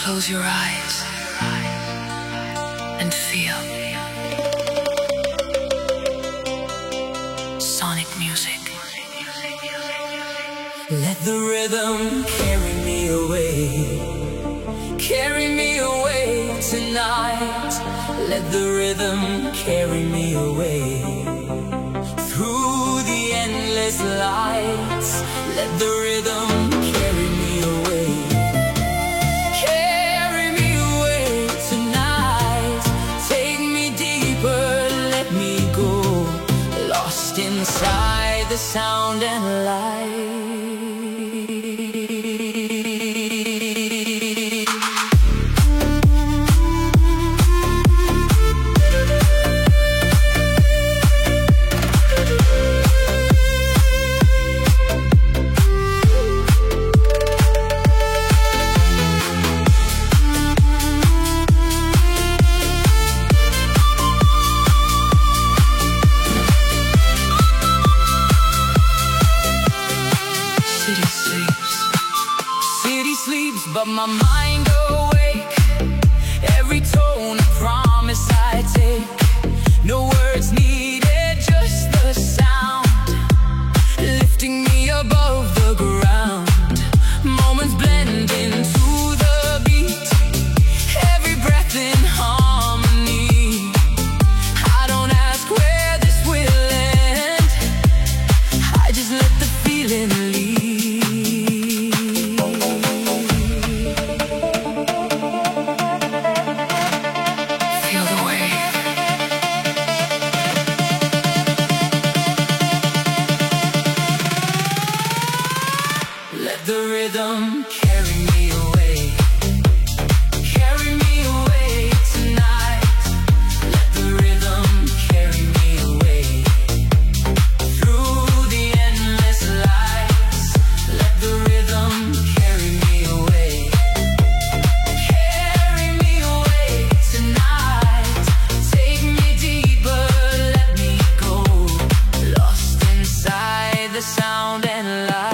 Close your eyes and feel sonic music. Let the rhythm carry me away tonight. Let the rhythm carry me away through the endless lights. Let the rhythm carry me away. Carry me away tonight. Take me deeper, let me go, lost inside the sound and light. But my mind awake, every tone a promise I take. No words needed, just the sound, lifting me above the ground. Moments blend into the beat, every breath in harmony. I don't ask where this will end, I just let the feeling lead. Let the rhythm carry me away. Carry me away tonight. Let the rhythm carry me away through the endless lights. Let the rhythm carry me away. Carry me away tonight. Take me deeper, let me go, lost inside the sound and light.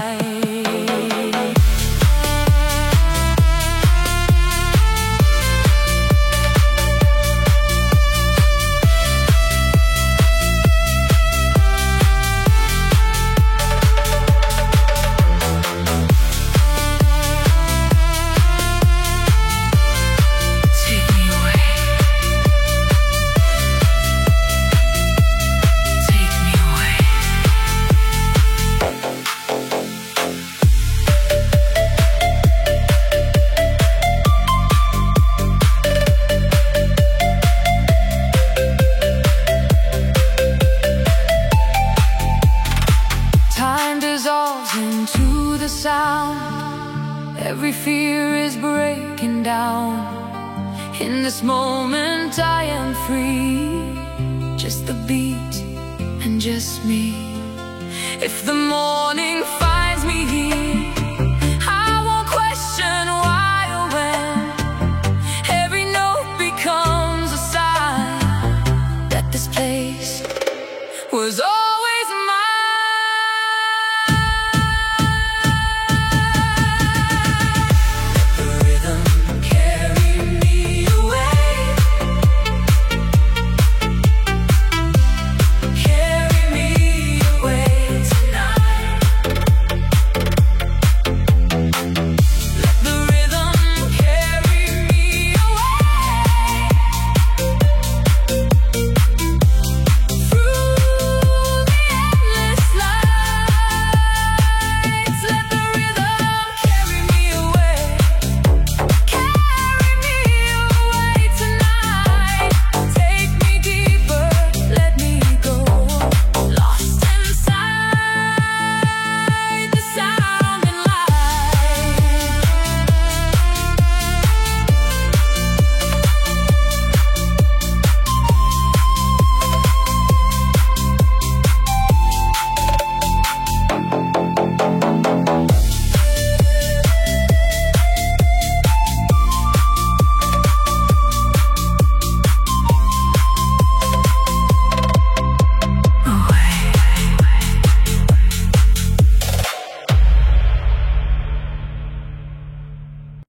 Into the sound, every fear is breaking down. In this moment I am free, just the beat and just me. If the morning